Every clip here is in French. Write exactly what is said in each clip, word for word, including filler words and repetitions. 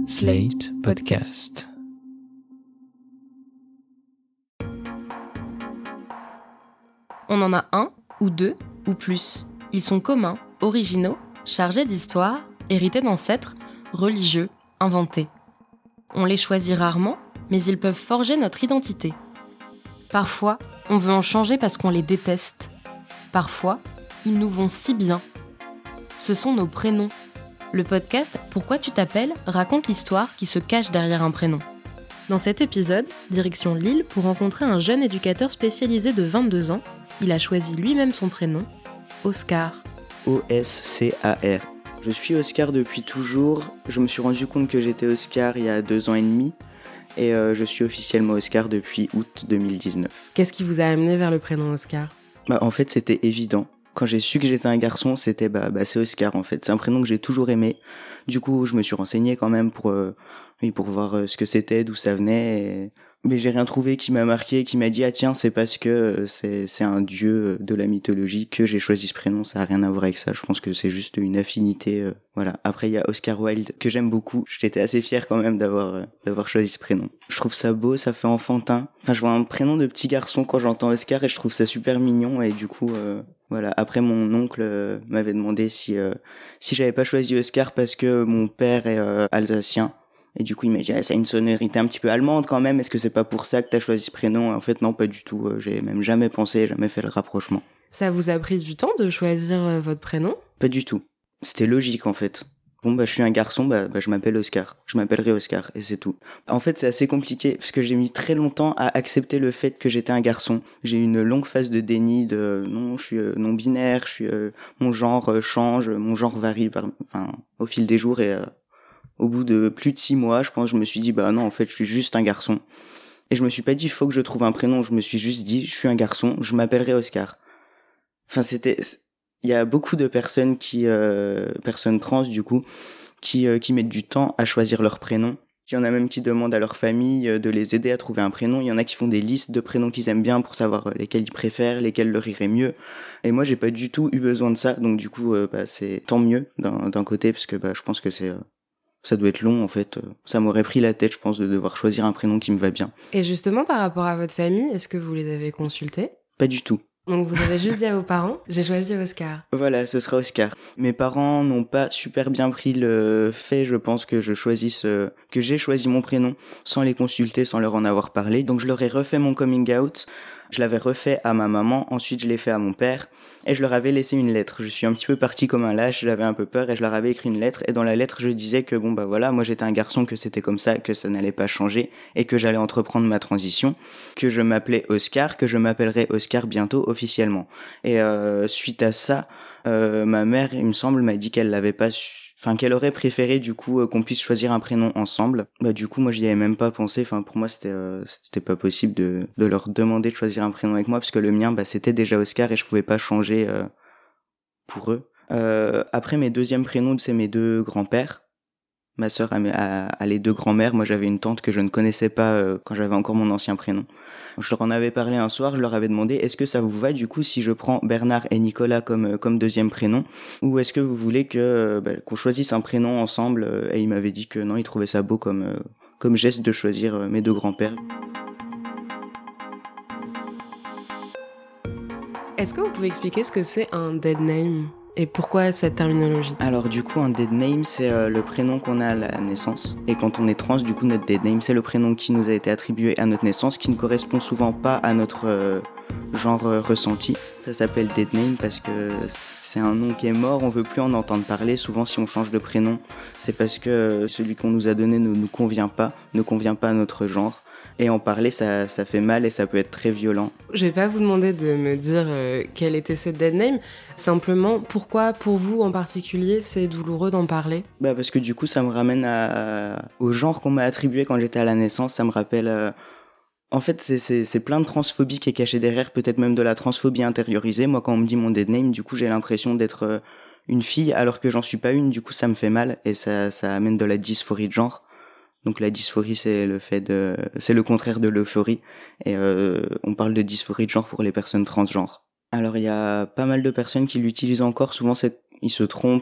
Slate Podcast. On en a un, ou deux, ou plus. Ils sont communs, originaux, chargés d'histoire, hérités d'ancêtres, religieux, inventés. On les choisit rarement, mais ils peuvent forger notre identité. Parfois, on veut en changer parce qu'on les déteste. Parfois, ils nous vont si bien. Ce sont nos prénoms. Le podcast « Pourquoi tu t'appelles » raconte l'histoire qui se cache derrière un prénom. Dans cet épisode, direction Lille pour rencontrer un jeune éducateur spécialisé de vingt-deux ans. Il a choisi lui-même son prénom, Oscar. O S C A R. Je suis Oscar depuis toujours. Je me suis rendu compte que j'étais Oscar il y a deux ans et demi. Et euh, je suis officiellement Oscar depuis août deux mille dix-neuf. Qu'est-ce qui vous a amené vers le prénom Oscar ? Bah, en fait, c'était évident. Quand j'ai su que j'étais un garçon, c'était bah, bah c'est Oscar en fait. C'est un prénom que j'ai toujours aimé. Du coup, je me suis renseigné quand même pour euh, oui, pour voir euh, ce que c'était, d'où ça venait. Et... Mais j'ai rien trouvé qui m'a marqué, qui m'a dit ah tiens c'est parce que euh, c'est c'est un dieu de la mythologie que j'ai choisi ce prénom. Ça a rien à voir avec ça. Je pense que c'est juste une affinité. Euh, voilà. Après il y a Oscar Wilde que j'aime beaucoup. J'étais assez fier quand même d'avoir euh, d'avoir choisi ce prénom. Je trouve ça beau, ça fait enfantin. Enfin je vois un prénom de petit garçon quand j'entends Oscar et je trouve ça super mignon et du coup. Euh... Voilà. Après, mon oncle euh, m'avait demandé si euh, si j'avais pas choisi Oscar parce que mon père est euh, alsacien. Et du coup, il m'a dit ah, ça a une sonorité un petit peu allemande quand même. Est-ce que c'est pas pour ça que t'as choisi ce prénom ? En fait, non, pas du tout. Euh, j'ai même jamais pensé, jamais fait le rapprochement. Ça vous a pris du temps de choisir euh, votre prénom ? Pas du tout. C'était logique en fait. Bon bah je suis un garçon, bah, bah je m'appelle Oscar. Je m'appellerai Oscar et c'est tout. En fait c'est assez compliqué parce que j'ai mis très longtemps à accepter le fait que j'étais un garçon. J'ai eu une longue phase de déni de non je suis euh, non binaire, je suis euh, mon genre euh, change, mon genre varie par, enfin au fil des jours et euh, au bout de plus de six mois je pense je me suis dit bah non en fait je suis juste un garçon. Et je me suis pas dit faut que je trouve un prénom, je me suis juste dit je suis un garçon, je m'appellerai Oscar. Enfin c'était il y a beaucoup de personnes qui, euh, personnes trans du coup, qui, euh, qui mettent du temps à choisir leur prénom. Il y en a même qui demandent à leur famille euh, de les aider à trouver un prénom. Il y en a qui font des listes de prénoms qu'ils aiment bien pour savoir euh, lesquels ils préfèrent, lesquels leur iraient mieux. Et moi, j'ai pas du tout eu besoin de ça. Donc du coup, euh, bah, c'est tant mieux d'un, d'un côté parce que bah, je pense que c'est, euh, ça doit être long en fait. Ça m'aurait pris la tête, je pense, de devoir choisir un prénom qui me va bien. Et justement, par rapport à votre famille, est-ce que vous les avez consultés ? Pas du tout. Donc vous avez juste dit à vos parents, j'ai choisi Oscar. Voilà, ce sera Oscar. Mes parents n'ont pas super bien pris le fait, je pense, que je choisisse, euh, que j'ai choisi mon prénom sans les consulter, sans leur en avoir parlé. Donc je leur ai refait mon coming out. Je l'avais refait à ma maman, ensuite je l'ai fait à mon père, et je leur avais laissé une lettre. Je suis un petit peu parti comme un lâche, j'avais un peu peur, et je leur avais écrit une lettre, et dans la lettre je disais que bon bah voilà, moi j'étais un garçon, que c'était comme ça, que ça n'allait pas changer, et que j'allais entreprendre ma transition, que je m'appelais Oscar, que je m'appellerais Oscar bientôt officiellement. Et euh, suite à ça, euh, ma mère, il me semble, m'a dit qu'elle l'avait pas su... Enfin, qu'elle aurait préféré, du coup, euh, qu'on puisse choisir un prénom ensemble. Bah, du coup, moi, j'y avais même pas pensé. Enfin, pour moi, c'était, euh, c'était pas possible de, de leur demander de choisir un prénom avec moi, parce que le mien, bah, c'était déjà Oscar et je pouvais pas changer, euh, pour eux. Euh, après, mes deuxièmes prénoms, c'est mes deux grands-pères. Ma sœur a, a, a les deux grands-mères. Moi, j'avais une tante que je ne connaissais pas euh, quand j'avais encore mon ancien prénom. Je leur en avais parlé un soir, je leur avais demandé est-ce que ça vous va du coup si je prends Bernard et Nicolas comme comme deuxième prénom, ou est-ce que vous voulez que bah, qu'on choisisse un prénom ensemble, et ils m'avaient dit que non, ils trouvaient ça beau comme comme geste de choisir mes deux grands-pères. Est-ce que vous pouvez expliquer ce que c'est un dead name ? Et pourquoi cette terminologie ? Alors du coup, un dead name, c'est euh, le prénom qu'on a à la naissance. Et quand on est trans, du coup, notre dead name, c'est le prénom qui nous a été attribué à notre naissance, qui ne correspond souvent pas à notre euh, genre euh, ressenti. Ça s'appelle dead name parce que c'est un nom qui est mort, on veut plus en entendre parler. Souvent, si on change de prénom, c'est parce que celui qu'on nous a donné ne nous convient pas, ne convient pas à notre genre. Et en parler, ça, ça fait mal et ça peut être très violent. Je vais pas vous demander de me dire euh, quel était ce dead name. Simplement, pourquoi, pour vous en particulier, c'est douloureux d'en parler ? Bah parce que du coup, ça me ramène à, à, au genre qu'on m'a attribué quand j'étais à la naissance. Ça me rappelle... Euh... En fait, c'est, c'est, c'est plein de transphobie qui est cachée derrière, peut-être même de la transphobie intériorisée. Moi, quand on me dit mon dead name, du coup, j'ai l'impression d'être euh, une fille alors que j'en suis pas une. Du coup, ça me fait mal et ça, ça amène de la dysphorie de genre. Donc la dysphorie, c'est le fait de, c'est le contraire de l'euphorie. Et euh, on parle de dysphorie de genre pour les personnes transgenres. Alors il y a pas mal de personnes qui l'utilisent encore. Souvent, c'est, ils se trompent.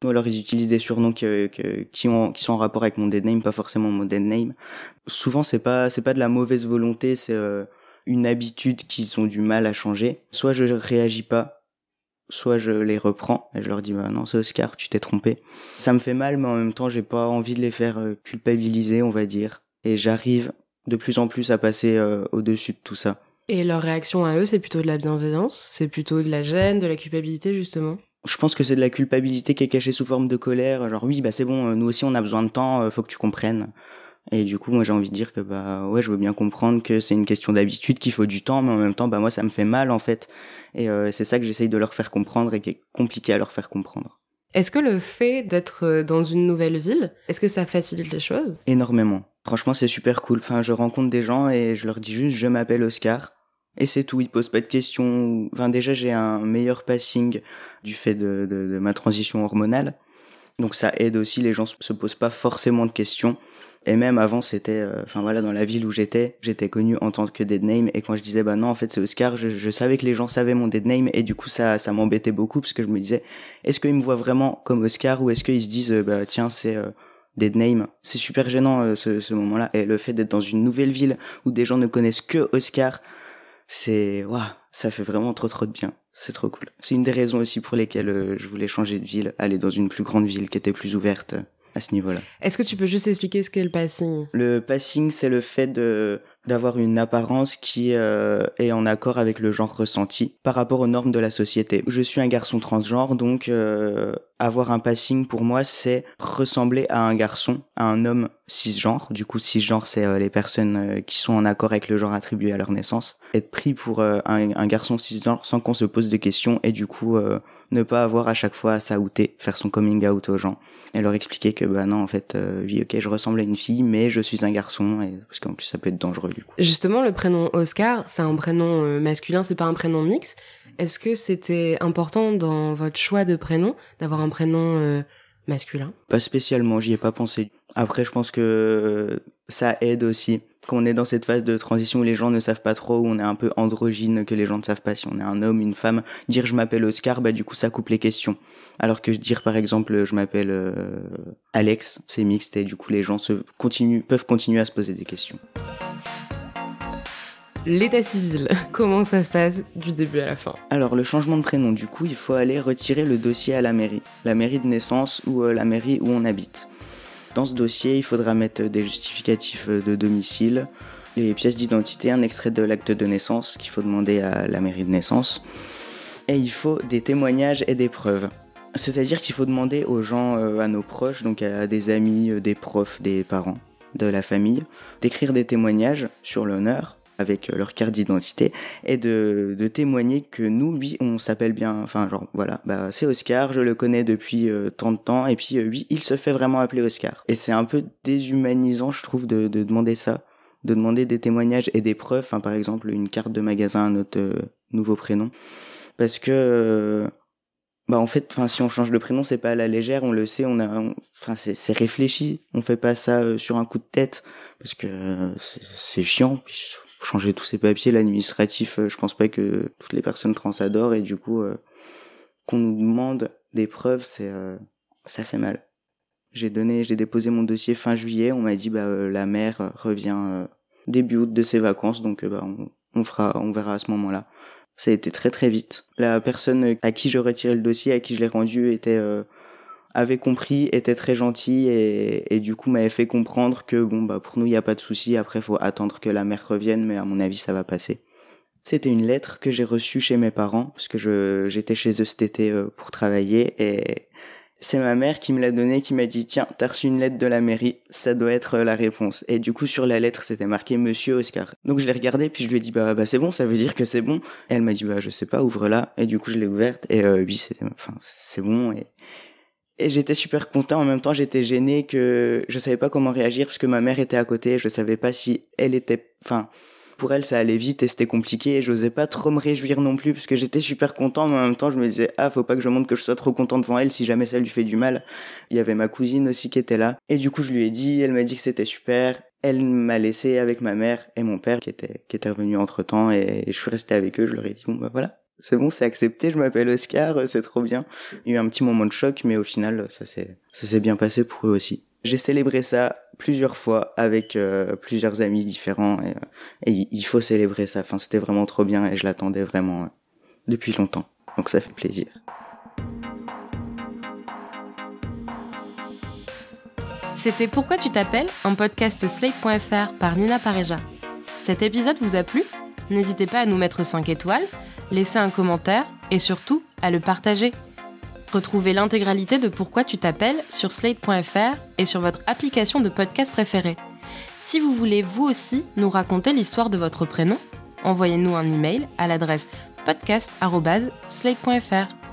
Ou alors ils utilisent des surnoms que, que, qui, ont, qui sont en rapport avec mon dead name, pas forcément mon dead name. Souvent c'est pas, c'est pas de la mauvaise volonté, c'est euh, une habitude qu'ils ont du mal à changer. Soit je réagis pas, soit je les reprends et je leur dis bah non c'est Oscar, tu t'es trompé. Ça me fait mal, mais en même temps j'ai pas envie de les faire euh, culpabiliser, on va dire. Et j'arrive de plus en plus à passer euh, au-dessus de tout ça. Et leur réaction à eux, c'est plutôt de la bienveillance, c'est plutôt de la gêne, de la culpabilité justement? Je pense que c'est de la culpabilité qui est cachée sous forme de colère, genre oui bah c'est bon, nous aussi on a besoin de temps, faut que tu comprennes. Et du coup moi j'ai envie de dire que bah ouais je veux bien comprendre que c'est une question d'habitude, qu'il faut du temps, mais en même temps bah moi ça me fait mal en fait. Et euh, c'est ça que j'essaye de leur faire comprendre et qui est compliqué à leur faire comprendre. Est-ce que le fait d'être dans une nouvelle ville, est-ce que ça facilite les choses? Énormément. Franchement c'est super cool, enfin je rencontre des gens et je leur dis juste je m'appelle Oscar. Et c'est tout, ils posent pas de questions. Enfin, déjà, j'ai un meilleur passing du fait de, de, de ma transition hormonale. Donc ça aide aussi, les gens se posent pas forcément de questions. Et même avant, c'était, euh, enfin voilà, dans la ville où j'étais, j'étais connu en tant que dead name. Et quand je disais, bah non, en fait, c'est Oscar, je, je savais que les gens savaient mon dead name. Et du coup, ça, ça m'embêtait beaucoup parce que je me disais, est-ce qu'ils me voient vraiment comme Oscar ou est-ce qu'ils se disent, bah tiens, c'est euh, dead name. C'est super gênant euh, ce, ce moment-là. Et le fait d'être dans une nouvelle ville où des gens ne connaissent que Oscar, c'est waouh, ça fait vraiment trop trop de bien. C'est trop cool. C'est une des raisons aussi pour lesquelles euh, je voulais changer de ville, aller dans une plus grande ville qui était plus ouverte euh, à ce niveau-là. Est-ce que tu peux juste expliquer ce qu'est le passing? Le passing, c'est le fait de d'avoir une apparence qui euh, est en accord avec le genre ressenti par rapport aux normes de la société. Je suis un garçon transgenre, donc euh, avoir un passing pour moi, c'est ressembler à un garçon, à un homme cisgenre. Du coup, cisgenre, c'est euh, les personnes euh, qui sont en accord avec le genre attribué à leur naissance. Être pris pour euh, un, un garçon cisgenre sans qu'on se pose de questions et du coup euh, ne pas avoir à chaque fois à s'outer, faire son coming out aux gens et leur expliquer que bah non en fait euh, oui ok je ressemble à une fille mais je suis un garçon, et parce qu'en plus ça peut être dangereux du coup. Justement, le prénom Oscar, c'est un prénom euh, masculin, c'est pas un prénom mix. Est-ce que c'était important dans votre choix de prénom d'avoir un prénom euh, masculin? Pas spécialement, j'y ai pas pensé. Après je pense que ça aide aussi quand on est dans cette phase de transition où les gens ne savent pas trop, où on est un peu androgyne, que les gens ne savent pas si on est un homme, une femme. Dire je m'appelle Oscar, bah du coup ça coupe les questions. Alors que dire par exemple je m'appelle euh, Alex, c'est mixte et du coup les gens se continuent, peuvent continuer à se poser des questions. L'état civil, comment ça se passe du début à la fin? Alors le changement de prénom, du coup il faut aller retirer le dossier à la mairie. La mairie de naissance ou euh, la mairie où on habite. Dans ce dossier, il faudra mettre des justificatifs de domicile, les pièces d'identité, un extrait de l'acte de naissance qu'il faut demander à la mairie de naissance. Et il faut des témoignages et des preuves. C'est-à-dire qu'il faut demander aux gens, euh, à nos proches, donc à des amis, euh, des profs, des parents de la famille, d'écrire des témoignages sur l'honneur avec leur carte d'identité et de, de témoigner que nous, oui, on s'appelle bien, enfin genre voilà, bah c'est Oscar, je le connais depuis euh, tant de temps et puis euh, oui, il se fait vraiment appeler Oscar. Et c'est un peu déshumanisant, je trouve, de, de demander ça, de demander des témoignages et des preuves, enfin par exemple une carte de magasin à notre euh, nouveau prénom, parce que euh, bah en fait, enfin si on change de prénom, c'est pas à la légère, on le sait, on a, enfin c'est c'est réfléchi, on fait pas ça euh, sur un coup de tête parce que euh, c'est, c'est chiant. Puis, changer tous ces papiers, l'administratif, euh, je pense pas que toutes les personnes trans adorent et du coup euh, qu'on nous demande des preuves, c'est euh, ça fait mal. J'ai donné, j'ai déposé mon dossier fin juillet, on m'a dit bah euh, la mère revient euh, début août de ses vacances, donc euh, bah on, on fera, on verra à ce moment-là. Ça a été très très vite. La personne à qui j'ai retiré le dossier, à qui je l'ai rendu, était euh, avait compris, était très gentil et, et du coup m'avait fait comprendre que bon bah pour nous il y a pas de souci, après faut attendre que la mère revienne, mais à mon avis ça va passer. C'était une lettre que j'ai reçue chez mes parents parce que je j'étais chez eux cet été euh, pour travailler et c'est ma mère qui me l'a donnée, qui m'a dit tiens t'as reçu une lettre de la mairie, ça doit être la réponse. Et du coup sur la lettre c'était marqué Monsieur Oscar. Donc je l'ai regardée puis je lui ai dit bah bah c'est bon, ça veut dire que c'est bon. Et elle m'a dit bah je sais pas, ouvre-la. Et du coup je l'ai ouverte et euh, oui c'est enfin c'est bon et Et j'étais super content, en même temps j'étais gêné que je savais pas comment réagir parce que ma mère était à côté, je savais pas si elle était, enfin, pour elle ça allait vite et c'était compliqué et j'osais pas trop me réjouir non plus parce que j'étais super content, mais en même temps je me disais ah faut pas que je montre que je sois trop content devant elle si jamais ça lui fait du mal. Il y avait ma cousine aussi qui était là et du coup je lui ai dit, elle m'a dit que c'était super, elle m'a laissé avec ma mère et mon père qui était qui était revenu entre temps et je suis resté avec eux, je leur ai dit bon bah voilà, c'est bon, c'est accepté, je m'appelle Oscar, c'est trop bien. Il y a eu un petit moment de choc, mais au final, ça s'est, ça s'est bien passé pour eux aussi. J'ai célébré ça plusieurs fois avec euh, plusieurs amis différents et, et il faut célébrer ça. Enfin, c'était vraiment trop bien et je l'attendais vraiment euh, depuis longtemps. Donc ça fait plaisir. C'était Pourquoi tu t'appelles, un podcast slate point f r par Nina Pareja. Cet épisode vous a plu ? N'hésitez pas à nous mettre cinq étoiles, laisser un commentaire et surtout à le partager. Retrouvez l'intégralité de Pourquoi tu t'appelles sur slate point f r et sur votre application de podcast préférée. Si vous voulez vous aussi nous raconter l'histoire de votre prénom, envoyez-nous un email à l'adresse podcast arobase slate point f r.